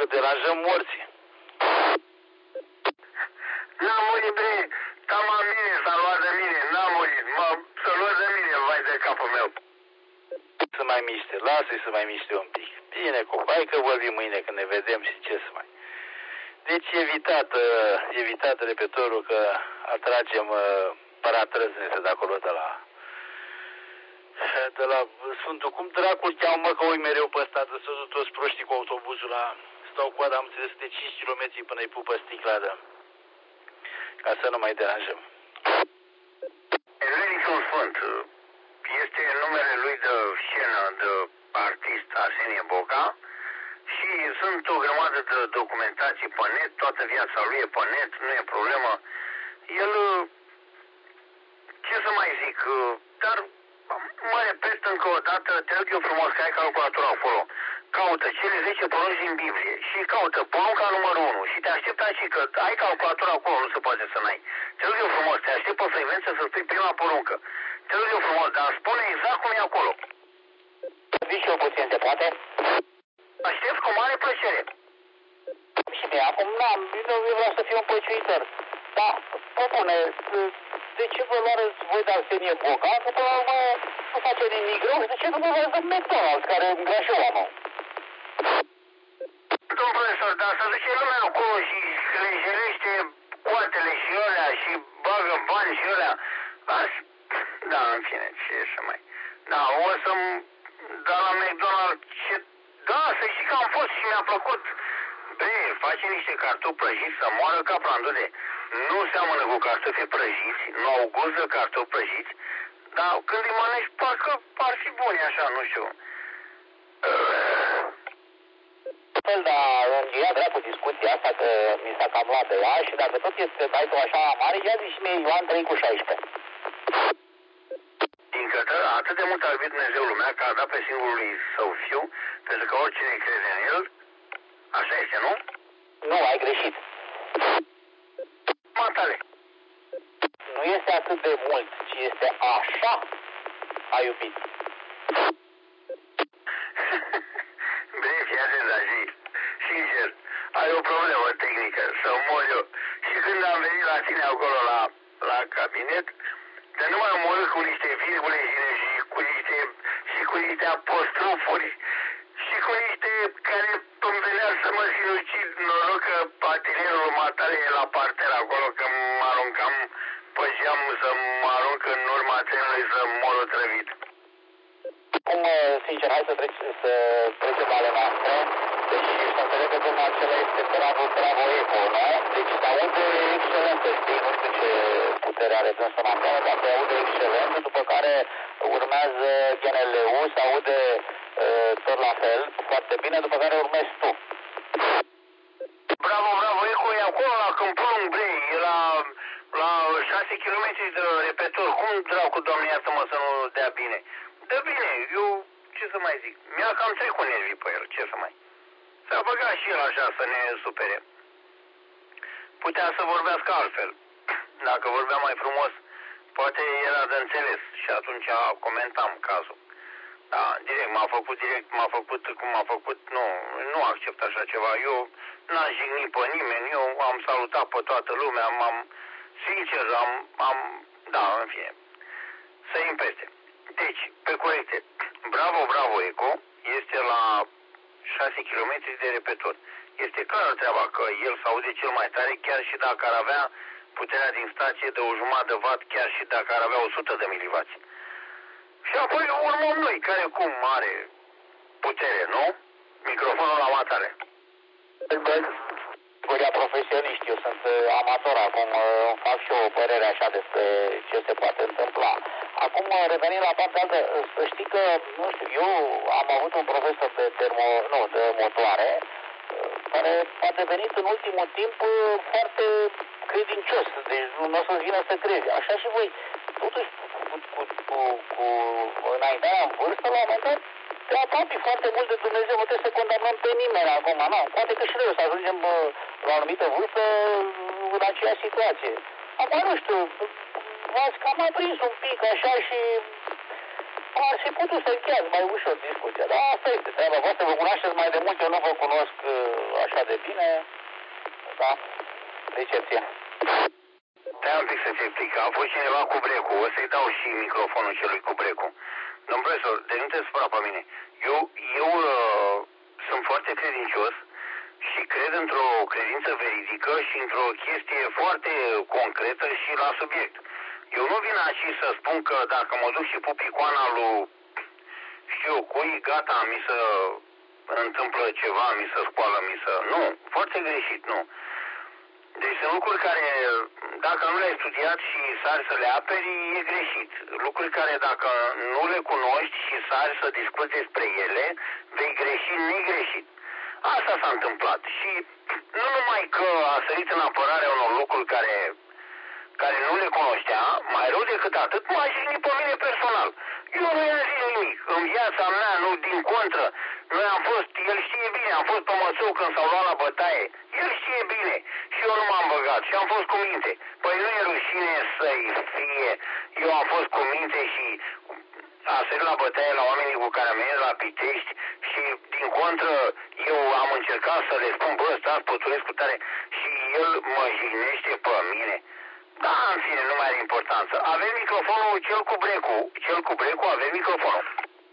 că deranjăm morții. N-am murit, bre, tama mine s-a luat de mine, n-am murit, s-a luat de mine, vai de capul meu. Să mai miște, lasă-i să mai miște un pic. Bine, hai că vorbim mâine când ne vedem și ce să mai... Deci evitat repetorul că atragem paratrăznese de acolo de la Sfântul. Cum dracul cheamă, mă, că oi mereu pe ăsta, de să duc toți proștii cu autobuzul la... Stau coada, am înțeles, de 5 km până-i pupă sticla de... Ca să nu mai deranjăm. Evrenicul Sfânt este numele lui de scenă, de artist Arsenie Boca și sunt o grămadă de documentații pe net, toată viața lui e pe net, nu e problemă. El, ce să mai zic, dar mă repet încă o dată, te rog eu frumos că ai calculatorul acolo. Caută cele 10 porunci din Biblie și caută porunca numărul 1 și te aștept aici că ai calculatorul acolo, nu se poate să n-ai. Te rog eu frumos, te aștept pe frecvență să spui prima poruncă. Te rog eu frumos, dar spune exact cum e acolo. Zici eu puțin, se poate? Aștept cu mare plăcere. Și bine, acum eu vreau să fiu un păciuitor. Dar, propune, de ce vă luați voi de Arsenie Boca? Că până la urmă nu face nimic rău. De ce nu vă luați de McDonald's, care îngrașă oameni? Domnul profesor, dar să duce lumea acolo și lejerește coatele și alea și bagă bani și alea. Da, în fine, ce să mai... Da, o să-mi... Da, la McDonald's, ce... Da, să știi că am fost și mi-a plăcut. Bre, face niște cartofi prăjiți să moară ca prandude. Nu seamănă cu cartofi prăjiți, nu au gust de cartofi prăjiți, dar când îi mănânci, parcă ar fi buni așa, nu știu. Fel, dar încheia dracu discuția asta că mi s-a cam luat de ea și dacă tot este title așa mare, ia zici mie Ioan 3:16. Fiindcă atât de mult a iubit Dumnezeu lumea că a dat pe singurul lui său fiu, pentru că oricine crede în el, așa este, nu? Nu, ai greșit. Matale. Nu este atât de mult, ci este așa a iubit. Bine, fii atent, dar sincer, ai o problemă tehnică, să mor eu. Și când am venit la tine acolo la cabinet, de nu mai omorât cu niște virgule și cu niște apostrofuri și cu niște care îmi venea să mă sinucid. Noroc că atelierul matale e la parter acolo, că mă aruncam pe geam să mă arunc în urma trenului să mor otrăvit. Acum, sincer, hai să trecem la ale noastre. Deci, să înțeleg că domnul acela este bravo eco, nu? Deci, se aude excelent, știi? Nu știu ce putere are dânsul în antenă, dar se aude excelent, după care urmează GNL-ul, se aude tot la fel, foarte bine, după care urmezi tu. Bravo, eco e acolo la Câmpul Umbrei, e la 6 km de repetor. Cum dracu, doamne, iartă-mă să nu dea bine? Dă bine, eu ce să mai zic, mi-a cam trecut nervii pe el, ce să mai... S-a băgat și el așa să ne supere. Putea să vorbească altfel. Dacă vorbea mai frumos, poate era de înțeles și atunci comentam cazul. Da, m-a făcut cum m-a făcut, nu accept așa ceva. Eu n-am jignit pe nimeni, eu am salutat pe toată lumea, sincer, da, în fine, să-i peste. Deci, pe corecte, bravo, eco, este la 6 km de repetor. Este clară treaba că el s-aude cel mai tare, chiar și dacă ar avea puterea din stație de 1,5 de watt, chiar și dacă ar avea 100 de milivați. Și apoi urmăm noi, care cum are putere, nu? Microfonul la matare. Categoria profesioniști, eu sunt amator, acum fac și o părere așa despre ce se poate întâmpla. Acum, revenind la partea altă, să știi că, nu știu, eu am avut un profesor de motoare, care a devenit în ultimul timp foarte credincios, deci nu o să-ți vină să crezi. Așa și voi, totuși, cu înaintarea în vârstă, la un moment dat, te apropii foarte mult de Dumnezeu, nu trebuie să condamnăm pe nimeni acum, nu? Poate că și noi o să ajungem la o anumită vârstă în aceeași situație. Acum, nu știu, v-ați cam aprins un pic așa și ar fi putut să încheiați mai ușor discuția. Dar asta este treaba voastră, vă cunoașteți mai de mult, eu nu vă cunosc așa de bine. Da? Recepție. Stai un pic să-ți explic. A fost cineva cu brecul. O să-i dau și microfonul celui cu brecul. Domnul profesor, de nu te supăra pe mine. Eu sunt foarte credincios și cred într-o credință veridică și într-o chestie foarte concretă și la subiect. Eu nu vin aici să spun că dacă mă duc și pup icoana lui știu cui, gata, mi se întâmplă ceva, mi se scoală, Nu, foarte greșit, nu. Deci sunt lucruri care, dacă nu le-ai studiat și sari să le aperi, e greșit. Lucruri care, dacă nu le cunoști și sari să discuți despre ele, vei greși negreșit. Asta s-a întâmplat. Și nu numai că a sărit în apărarea unor lucruri care nu le cunoștea, mai rău decât atât, m-a jignit pe mine personal. Eu nu i-am zis nimic. În viața mea, nu, din contră, noi am fost, el știe bine, am fost pe măsău când s-au luat la bătaie. El știe bine. Și eu nu m-am băgat și am fost cu minte. Păi nu e rușine să-i fie. Eu am fost cu minte și a sărit la bătaie la oamenii cu care am venit la Pitești și, din contră, eu am încercat să le spun, bă, stați, păturesc cu tare și el mă jignește pe mine. Da, în fine, nu mai are importanță. Avem microfonul cel cu brecul. Cel cu brecul, avem microfonul.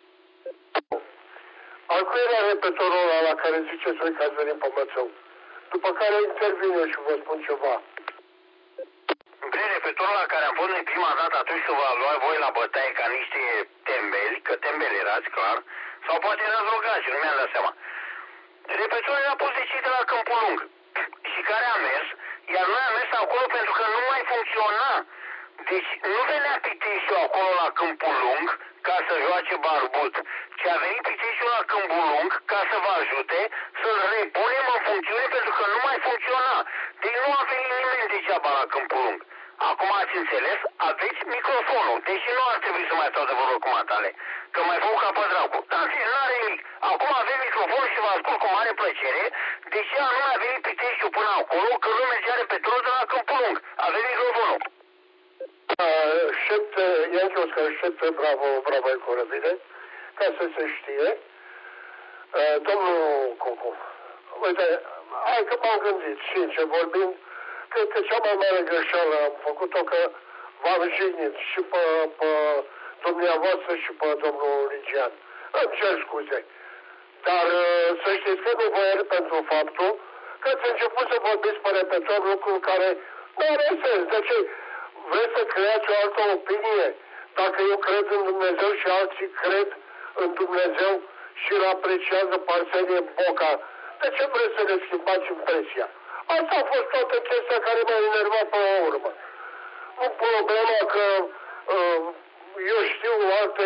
Al cui era repetorul ăla la care ziceți voi că ați venit pe Mățău? După care intervin eu și vă spun ceva. Bre, repetorul la care am fost noi prima dată atunci să vă luați voi la bătaie ca niște tembeli, că tembeli erați, clar, sau poate erați rogați, nu mi-am dat seama. Repetorul era pus de cei de la Câmpul Lung și care a mers, iar noi am mers acolo pentru că nu mai funcționa. Deci nu venea Piteștiul acolo la Câmpul Lung ca să joace barbut, ci a venit Piteștiul la Câmpul Lung ca să vă ajute să-l repunem în funcțiune pentru că nu mai funcționa. Deci nu a venit nimeni degeaba la Câmpul Lung. Acum ați înțeles? Aveți microfonul, deși nu ar trebui să mai stau de vorbă cu matale, că mai fac ca pe dracu. Dar în fine, n-are nimic. Acum avem microfonul și vă ascult cu mare plăcere, deși anume a venit Piteștiul până acolo, că nu mergea repetorul de la Câmpul Lung. Avem microfonul. Ianchi Oscar, șepte, bravo, e corăbine, ca să se știe. Domnul Cocu, uite, hai că m-am gândit, sincer vorbind, cred că cea mai mare greșeală am făcut-o că v-am jignit și pe dumneavoastră și pe domnul Ligian. Îmi cer scuze. Dar să știți că nu vă iert pentru faptul că ați început să vorbiți pe repetor lucruri care nu are sens. De ce? Vreți să creați o altă opinie? Dacă eu cred în Dumnezeu și alții cred în Dumnezeu și îl apreciază Arsenie Boca, de ce vreți să ne schimbați impresia? Asta a fost toată chestia care m-a enervat pe la urmă. Nu problema că eu știu alte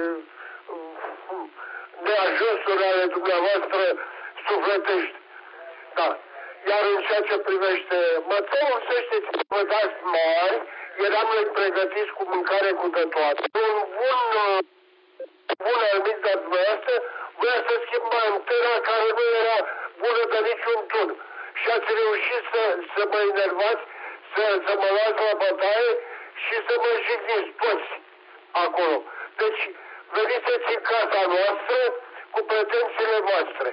neajunsuri ale dumneavoastră sufletești. Da. Iar în ceea ce privește Mățăul, să știți, vă dați mari, eram noi pregătiți cu mâncare cu de toate. Un bun anumit de dumneavoastră voia să schimbă antena care nu era bună de niciun tun. Și ați reușit să mă enervați, să mă luați la bătaie și să mă jigniți toți acolo. Deci, veniți în casa noastră cu pretențiile voastre.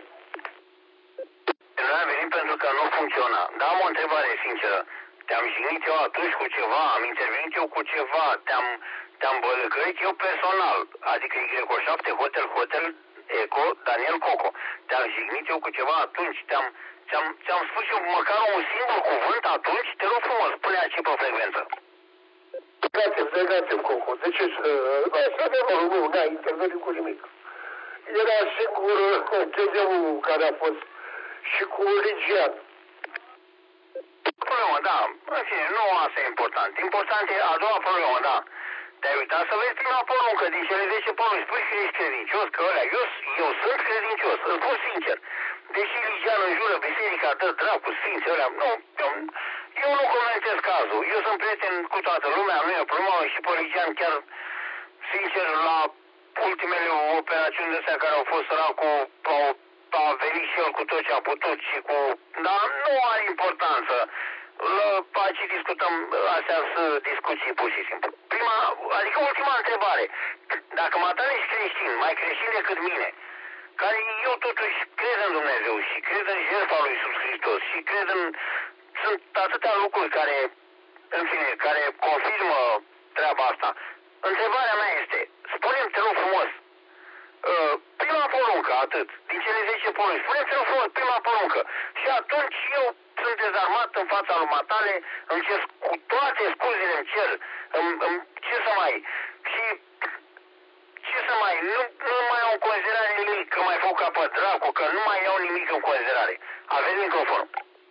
Nu am venit pentru că nu funcționa. Dar am o întrebare sinceră. Te-am jignit eu atunci cu ceva, am intervenit eu cu ceva, te-am bălăcăit eu personal, adică Y7 Hotel Eco Daniel Coco. Te-am jignit eu cu ceva atunci, ți-am spus eu măcar un singur cuvânt atunci, te rog frumos, spune aici pe frecvență. Negativ, Coco. Deci, asta adevărul, nu a intervenit cu nimic. Era singur TG-ul care a fost și cu Ligian. Problemă, da. În fine, nu asta e important. Important e a doua problemă, da. Te-ai uitat să vezi prima poruncă din cele 10 porunci. Spui că ești credincios, că ălea. Eu sunt credincios, îl spun sincer. Deși Ligian înjură biserica, dă dracu, sfinții ălea. Nu, eu nu comentez cazul. Eu sunt prieten cu toată lumea, nu e o problemă și pe Ligian chiar, sincer, la ultimele operațiuni de astea care au fost săracul, a venit și el cu tot ce a putut și cu... Dar nu are importanță. Aici discutăm, astea sunt discuții pur și simplu. Adică ultima întrebare. Dacă matale ești creștin, mai creștin decât mine, care eu totuși cred în Dumnezeu și cred în jertfa lui Iisus Hristos și cred în... Sunt atâtea lucruri care, în fine, care confirmă treaba asta. Întrebarea mea este, spune-mi, te rog frumos, prima poruncă, atât, din cele 10 porunci, spune-mi, te rog frumos, prima poruncă. Și atunci eu sunt dezarmat în fața lui matale, îmi cer cu toate scuzile, îmi cer, ce să mai... Și ce să mai... Nu mai iau în considerare nimic, că mai fac ca pe dracu, că nu mai iau nimic în considerare. Aveți microfonul.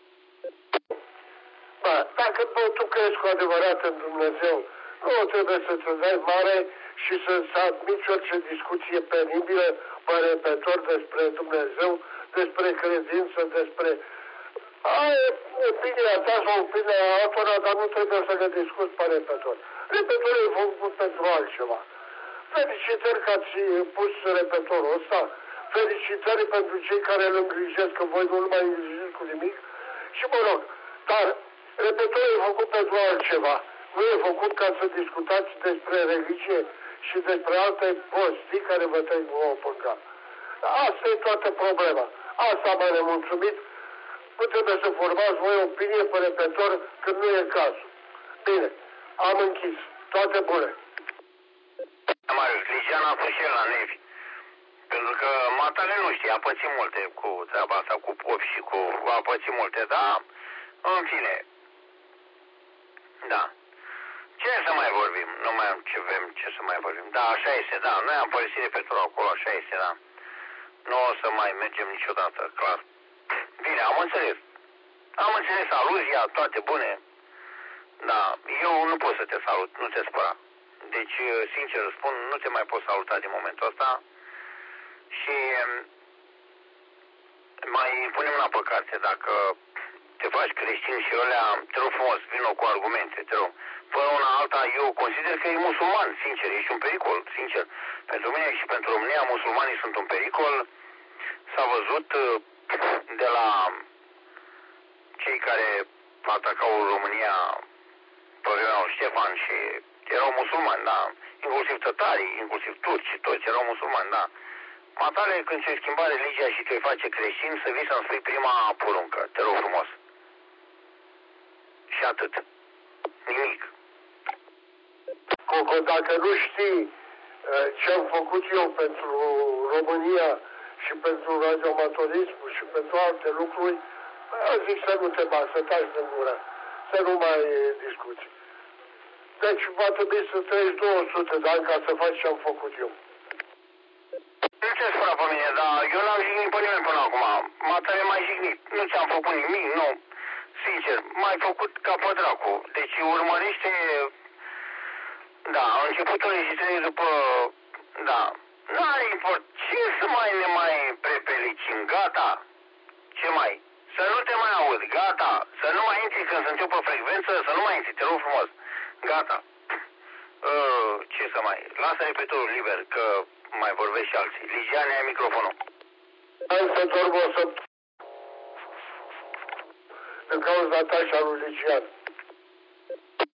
Bă, dacă tu crezi cu adevărat în Dumnezeu, nu trebuie să-ți dai mare și să admiți orice discuție penibilă pe repetor despre Dumnezeu, despre credință, despre... Ai opinia ta sau opinia altora, dar nu trebuie să le discuți pe repetor. Repetorul e făcut pentru altceva. Felicitări că ați pus repetorul ăsta, felicitări pentru cei care îl îngrijesc, că voi nu-l mai îngrijiți cu nimic și mă rog, dar repetorul e făcut pentru altceva, nu e făcut ca să discutați despre religie și despre alte prostii care vă trec vouă pe cap. Asta e toată problema. Asta m-a nemulțumit. Nu trebuie să formați voi opinie pe repetor când nu e cazul. Bine, am închis. Toate bune. Marius, Ligian a fost și el la Nevi. Pentru că matale nu știe, a pățit multe cu treaba asta, cu pop și cu... a pățit multe, dar în fine. Da. Ce să mai vorbim? Nu mai am ce să mai vorbim. Da, așa este, da. Noi am părăsit repetorul acolo, așa este, da. Nu o să mai mergem niciodată, clar. Bine, am înțeles. Am înțeles aluzia, toate bune. Da, eu nu pot să te salut, nu te spăra. Deci, sincer spun, nu te mai pot saluta din momentul ăsta. Și mai punem la păcate, dacă te faci creștin și ălea, te rog frumos, vină cu argumente, te rog. Până una alta, eu consider că e musulman, sincer, ești un pericol, sincer. Pentru mine și pentru România, musulmanii sunt un pericol. S-a văzut de la cei care atacau România pe vremea lui Ștefan și erau musulmani, da. Inclusiv tătarii, inclusiv turci, toți erau musulmani, da. Matale, când se schimba religia și te face creștin, să vii să-mi spui prima poruncă, te rog frumos. Și atât. Nimic. Coco, dacă nu știi ce am făcut eu pentru România și pentru radioamatorism și pentru alte lucruri, zic să nu te bagi, să taci din gură, să nu mai discuți. Deci va trebui să trăiești 200 de ani ca să faci ce am făcut eu. Nu te spune pe mine, dar eu n-am jignit pe nimeni până acum. Matale m-ai jignit. Nu ți-am făcut nimic, nu. Sincer, m-ai făcut ca pe dracu. Deci urmărește... Da, începutul legislării după... Da. N-are import. Ce să ne mai prepelicim? Gata. Ce mai? Să nu te mai aud. Gata. Să nu mai intri când sunt eu pe frecvență, să nu mai intri. Te rog frumos. Gata. Ce să mai... Lasă repetorul liber, că mai vorbesc și alții. Ligiane, ai microfonul. Hai să dorm o să... Din cauza ta și a lui Ligian.